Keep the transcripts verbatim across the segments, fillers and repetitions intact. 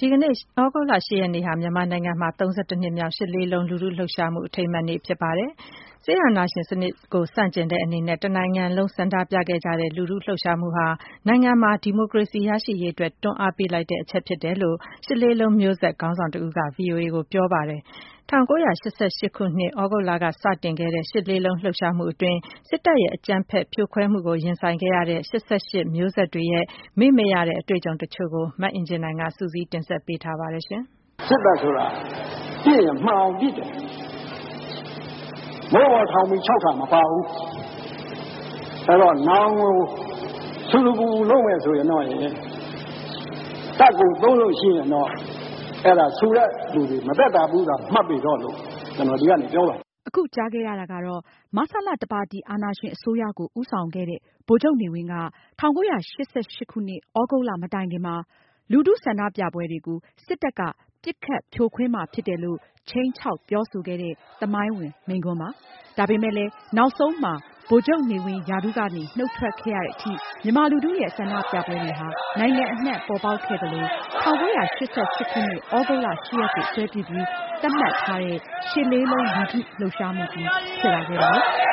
ဒီကနေ့သြဂုတ်လ ၈ ရက်နေ့ဟာမြန်မာနိုင်ငံမှာ၃၁နှစ်မြောက်ရှစ်လေးလုံးလူထုလှုပ်ရှားမှုအထိမ်းအမှတ်နေ့ဖြစ်ပါတယ်။စစ်အာဏာရှင်စနစ်ကိုဆန့်ကျင်တဲ့အနေနဲ့တနိုင်ငံလုံးဆန္ဒပြခဲ့ကြတဲ့လူထုလှုပ်ရှားမှုဟာနိုင်ငံမှာဒီမိုကရေစီရရှိရေးအတွက်တွန်းအားပေးလိုက်တဲ့အချက်ဖြစ်တယ်လို့ရှစ်လေးလုံးမျိုးဆက်ခေါင်းဆောင်တဦးက ဗွီအိုအေကိုပြောပါတယ်။၁၉၈၈ခုနှစ်သြဂုတ်လကစတင်ခဲ့တဲ့ရှစ်လေးလုံးလှုပ်ရှားမှုအတွင်းစစ်တပ်ရဲ့အကြမ်းဖက်ဖြိုခွဲမှုကိုရင်ဆိုင်ခဲ့ရတဲ့ရှစ်ဆယ့်ရှစ်မျိုးဆက်တွေရဲ့မေ့မရတဲ့အတွေ့အကြုံတချို့ကိုမအင်ကြင်းနိုင်ကစုစည်းတင်ဆက်ပေးထားပါတယ်ရှင်။စစ်တပ်ဆိုတာပြည့်ရင်မှန်အောင်ပြည့်တယ်။မိုးပေါ်ထောင်ပြီး၆ခါမပါဘူး။အဲတော့နောင်ကိုဆူဆူပူပူလုပ်မယ်ဆိုရင်တော့ရင်တပ်ကိုသုံးလို့ရှိရင်တော့အဲ့ဒါဆူတဲ့လူတွေမသက်တာဘူးကမှတ်ပြီးတော့လို့ကျွန်တော်ဒီကနေပြောပါအခုကြားခဲ့ရတာကတော့မဆလတပါတီအာဏာရှင်အစိုးရကိုဦးဆောင်ခဲ့တဲ့ဗိုလ်ချုပ်နေဝင်းက၁၉၈၈ခုနှစ်သြဂုတ်လမတိုင်ခင်မှာလူထုဆန္ဒပြပွဲတွေကိုစစ်တပ်ကပစ်ခတ်ဖြိုခွင်းမှာဖြစ်တယ်လို့ခြိမ်းခြောက်ပြောဆိုခဲ့တဲ့သမိုင်းဝင်မိန့်ခွန်းပါ။ဒါပေမဲ့လည်းနောက်ဆုံးမှာဗိုလ်ချုပ်နေဝင်းရာထူးကနေနှုတ်ထွက်ခဲ့ရတဲ့အထိမြန်မာလူထုရဲ့ဆန္ဒပြပွဲတွေဟာနိုင်ငံအနှံ့ပေါ်ပေါက်ခဲ့သလို၁၉၈၈ခုနှစ်သြဂုတ်လ၈ရက်ကိုဆွဲပြစ်ပြီးသတ်မှတ်ထားတဲ့ရှစ်လေးလုံးလူထုလှုပ်ရှားမှုကြီးဖြစ်လာခဲ့ပါတယ်။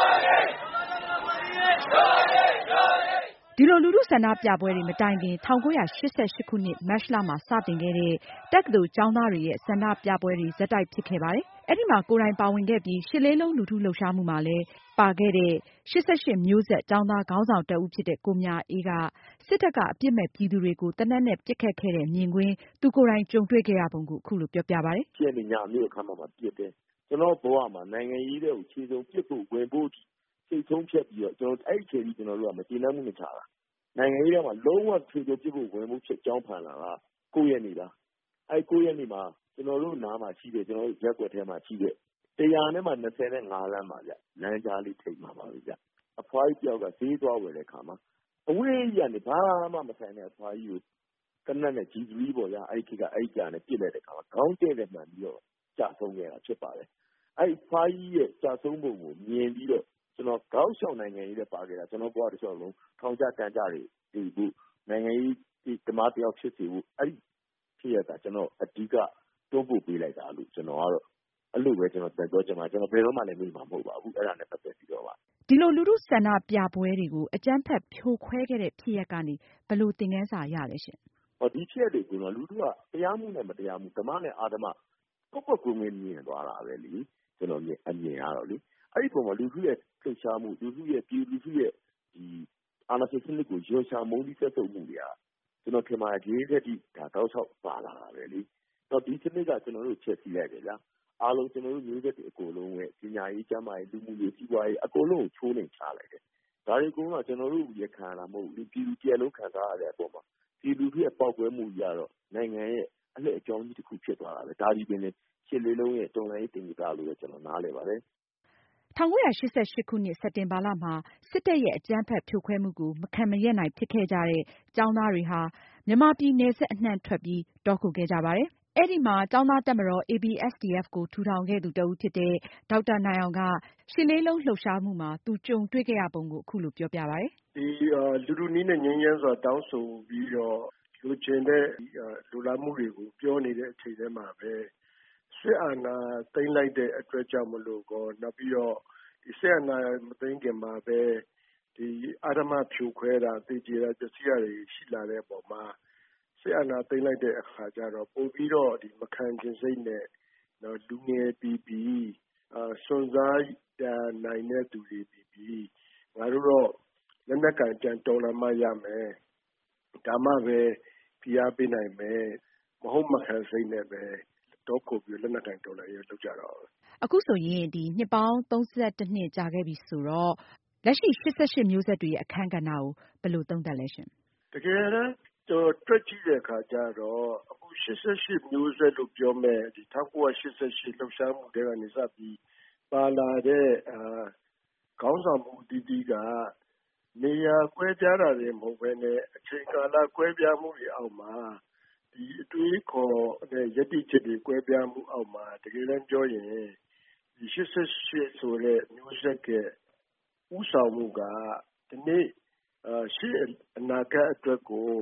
ဒီလိုလူထုဆန္ဒပြပွဲတွေမတိုင်ခင်၁၉၈၈ခုနှစ်မတ်လမှာစတင်ခဲ့တဲ့တက္ကသိုလ်ကျောင်းသားတွေရဲ့ဆန္ဒပြပွဲတွေဆက်တိုက်ဖြစ်ခဲ့ပါတယ်။အဲဒီမှာကိုယ်တိုင်ပါဝင်ခဲ့ပြီးရှစ်လေးလုံးလူထုလှုပ်ရှားမှုမှာလည်းပါခဲ့တဲ့ရှစ်ဆယ့်ရှစ်မျိုးဆက်ကျောင်းသားခေါင်းဆောင်တဦးဖြစ်တဲ့ကိုမြအေးကစစ်တပ်ကအပြစ်မဲ့ပြည်သူတွေကိုသေနတ်နဲ့ပစ်ခတ်ခဲ့တဲ့မြင်ကွင်းသူကိုယ်တိုင်ကြုံတွေ့ခဲ့ရပုံကိုအခုလိုပြောပြပါတယ်။ရှစ်ညမြို့ခမ်းမှာပစ်တယ်။ကျွန်တော်ဘဝမှာနိုင်ငံရေးတွေကိုခြေစုံပစ်ဖို့ဝင်ဖို့စိတ်ဆုံးဖြတ်ပြီးတော့ကျွန်တော်အဲ့ဒီချိန်ကြီးကျွန်တော်တို့ကမကျေနပ်မှုမချတာ။နိုင်ငံရေးထဲမှာလုံးဝခြေစုံပစ်ဖို့ဝင်ဖို့ဖြစ်ကြောင်းဖန်လာတာကိုယ့်ရဲ့နေလား။အဲ့ကိုယ့်ရဲ့နေမှာကျွန်တော်တို့နားမှာရှိတယ်ကျွန်တော်တို့ရက်ွက်ထဲမှာရှိတယ်တရားနဲ့မှ၂၅လမ်းပါဗျလမ်းကြားလေးထိပ်မှာပါဗျအဖွားကြီးတယောက်ကဈေးသွားဝယ်တဲ့ခါမှာအဝေးကြီးကနေဘာမှမဆိုင်တဲ့အဖွားကြီးကိုကနက်နဲ့ဂျီဂျီပေါ်ရအဲ့ဒီကအဲ့ဒီကြာနဲ့ပြစ်လိုက်တဲ့ခါမှာခေါင်းတဲ့တဲ့မှန်ပြီးတော့ကြာဆုံးခဲ့တာဖြစ်ပါတယ်အဲ့ဒီဖွားကြီးရဲ့ကြာဆုံးပုံကိုမြင်ပြီးတော့ကျွန်တော်ကောက်ရှောင်နိုင်ငံရေးနဲ့ပါခဲ့တာကျွန်တော်ဘွားတစ်လျှောက်လုံးထောင်ကြတန်းကြတွေဒီဘူးနိုင်ငံရေးဒီဓမ္မတယောက်ဖြစ်စီဘူးအဲ့ဒီဖြစ်ရတာကျွန်တော်အဓိကတွန်းပို့ပေးလိုက်တာလို့ကျွန်တော်ကတော့အဲ့လိုပဲကျွန်တော်ပြောချင်ပါကျွန်တော်ဘယ်တော့မှလည်းမေ့မှာမဟုတ်ပါဘူးအဲ့ဒါနဲ့ပတ်သက်ပြီးတော့ပါဒီလိုလူထုဆန္ဒပြပွဲတွေကိုအကြမ်းဖက်ဖြိုခွဲခဲ့တဲ့ဖြစ်ရပ်ကနေဘယ်လိုသင်ခန်းစာရလဲရှင်ဟောဒီဖြစ်ရပ်တွေကိုလူထုကတရားမှုနဲ့မတရားမှုဓမ္မနဲ့အာဓမ္မပုတ်ပုတ်ကုန်းငင်းမြင်သွားတာပဲလေကျွန်တော်မြင်အမြင်ရတော့လေအဲ့ဒီပုံမှာလူထုရဲ့လှုပ်ရှားမှုလူထုရဲ့ပြည်လူထုရဲ့ဒီအာဏာရှင်စနစ်ကိုရောရှာမုန်းပြီးဆက်ဆုပ်မှုတွေကကျွန်တော်ထင်ပါတယ်ဒီရက်ဒီဒါတောက်လျှောက်ပါလာတာပဲလေတော့ဒီစနစ်ကကျွန်တော်တို့ချက်စီလိုက်တယ်ဗျာအားလုံးကျွန်တော်တို့မျိုးဆက်တွေအကုန်လုံးရဲ့ပညာရေးကျန်းမာရေးလူမှုရေးစီးပွားရေးအကုန်လုံးကိုချိုးနှိမ်ချလိုက်တယ်ဒါတွေကတော့ကျွန်တော်တို့ရခံလာမဟုတ်ဘူးပြည်သူပြည်လုံးခံစားရတဲ့အပေါ်မှာဒီလူတွေရဲ့ပေါက်ကွဲမှုကြီးကတော့နိုင်ငံရဲ့အလှည့်အကြောင်းကြီးတစ်ခုဖြစ်သွားတာပဲဒါဒီပင်လေရှစ်လေးလုံးရဲ့တုံ့ပြန်ရေးတင်ကြလို့ကျွန်တော်နားလည်ပါတယ်၁၉၈၈ခုနှစ်စက်တင်ဘာလမှာစစ်တပ်ရဲ့အကြမ်းဖက်ဖြိုခွဲမှုကိုမခံမရပ်နိုင်ဖြစ်ခဲ့ကြတဲ့ကျောင်းသားတွေဟာမြန်မာပြည်နယ်စပ်အနှံ့ထွက်ပြီးတောခိုခဲ့ကြပါတယ်။အဲဒီမှာကျောင်းသားတပ်မတော် အေ ဘီ အက်စ် ဒီ အက်ဖ် ကိုထူထောင်ခဲ့သူတဦးဖြစ်တဲ့ဒေါက်တာနိုင်အောင်ကရှစ်လေးလုံးလှုပ်ရှားမှုမှာသူကြုံတွေ့ခဲ့ရပုံကိုအခုလိုပြောပြပါတယ်။ဒီလူလူနည်းနဲ့ငြိမ်းချမ်းစွာတောင်းဆိုပြီးတော့လူကျင်တဲ့လူလာမှုတွေကိုပြောနေတဲ့အချိန်ထဲမှာပဲစစ်အာဏာသိမ်းလိုက်တဲ့အတွက်ကြောင့်မလို့ကောနောက်ပြီးတော့ဒီစစ်အာဏာမသိမ်းခင်မှာပဲဒီအာဓမ္မဖြိုခွဲတာတေကျေတာပျက်စီးတာတွေရှိလာတဲ့အပေါ်မှာစစ်အာဏာသိမ်းလိုက်တဲ့အခါကျတော့ပို့ပြီးတော့ဒီမခံကျင်စိတ်နဲ့နော်လူငယ်ပြီးပြီးအာစွန့်စားနိုင်တဲ့သူတွေပြီးပြီးငါတို့တော့လက်နက်ကင်ကြံတော်လာမှရမယ်ဒါမှပဲဖိအားပေးနိုင်မယ်မဟုတ်မခံစိတ်နဲ့ပဲတော့ကိုပြီးလက်နက်ကင်တော်လာရလောက်ကြတော့အခုဆိုရင်ဒီနှစ်ပေါင်းသုံးဆယ့်တစ်နှစ်ကြာခဲ့ပြီဆိုတော့လက်ရှိရှစ်ဆယ့်ရှစ်မျိုးဆက်တွေရဲ့အခန်းကဏ္ဍကိုဘယ်လိုသုံးသပ်လဲရှင်တကယ်တမ်းတော့တွက်ကြည့်တဲ့အခါကျတော့အခုရှစ်ဆယ့်ရှစ်မျိုးဆက်လို့ပြောမဲ့ဒီ၁၉၈၈လှုပ်ရှားမှုတွေကနေစပြီးပါလာတဲ့အာခေါင်းဆောင်မှုအသီးသီးကနေရာကွဲပြားတာတွေမဟုတ်ဘဲနဲ့အချိန်ကာလကွဲပြားမှုတွေအောက်မှာဒီအတွေးခေါ်တဲ့ယက်တိချက်တွေကွဲပြားမှုအောက်မှာတကယ်တမ်းပြောရင်ဒီရှစ်ဆယ့်ရှစ်ဆိုတဲ့မျိုးဆက်ကဥဆောင်မှုကဒီနေ့ရှေ့အနာဂတ်အတွက်ကို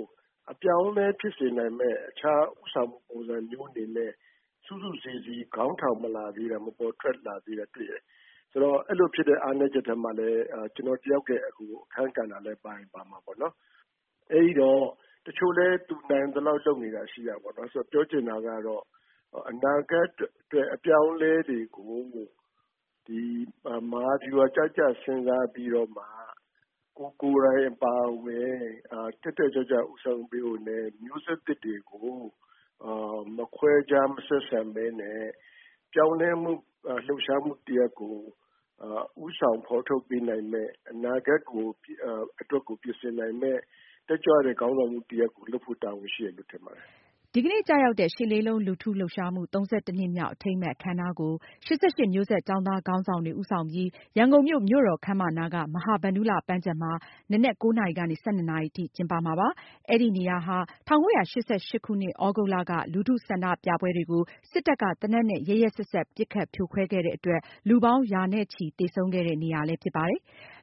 အပြောင်းလဲဖြစ်စေနိုင်မဲ့အခြားဥဆောင်မှုပုံစံမျိုးအနေနဲ့စုစုစည်းစည်းခေါင်းထောင်မလာသေးတာမပေါ်ထွက်လာသေးတာတွေ့ရတယ်ဆိုတော့အဲ့လိုဖြစ်တဲ့အားနည်းချက်တွေမှာလည်းကျွန်တော်တယောက်ရဲ့အခုအခန်းကဏ္ဍလည်းပါရင်ပါမှာပေါ့နော်အဲ့ဒီတော့တချို့လဲသူနိုင်သလောက်လုပ်နေတာရှိရပါတော့ဆိုတော့ပြောချင်တာကတော့အနာဂတ်အတွက်အပြောင်းလဲတွေကိုဒီမဟာဗျူဟာကြကြစဉ်းစားပြီးတော့မှကိုကိုယ်တိုင်ပါဝင်တက်တက်ကြွကြွဥဆောင်ပေးဖို့နဲ့မျိုးဆက်သစ်တွေကိုအာမခွဲခြားမဆက်ဆံဘဲနဲ့ပြောင်းလဲမှုလှုပ်ရှားမှုတရားကိုဥဆောင်ဖော်ထုတ်ပေးနိုင်မဲ့အနာဂတ်ကိုအတွက်ကိုပြင်ဆင်နိုင်မဲ့တက်ကြွတဲ့ခေါင်းဆောင်မှုတရားကိုလုပ်ဖို့တာဝန်ရှိတယ်လို့ထင်ပါတယ်ဒီကနေ့ကျရောက်တဲ့ရှစ်လေးလုံးလူထုလှုပ်ရှားမှုသုံးဆယ့်တစ်နှစ်မြောက်အထိမ်းအမှတ်အခမ်းအနားကိုရှစ်ဆယ့်ရှစ်မျိုးဆက်ကျောင်းသားခေါင်းဆောင်တွေဦးဆောင်ပြီးရန်ကုန်မြို့မြို့တော်ခန်းမနားကမဟာဗန္ဓုလပန်းခြံမှာနံနက်ကိုးနာရီကနေ၁၂နာရီထိကျင်းပမှာပါ။အဲဒီနေရာဟာ၁၉၈၈ခုနှစ်သြဂုတ်လကလူထုဆန္ဒပြပွဲတွေကိုစစ်တပ်ကသေနတ်နဲ့ရက်ရက်စက်စက်ပစ်ခတ်ဖြိုခွဲခဲ့တဲ့အတွက်လူပေါင်းရာနဲ့ချီသေဆုံးခဲ့တဲ့နေရာလည်းဖြစ်ပါတယ်။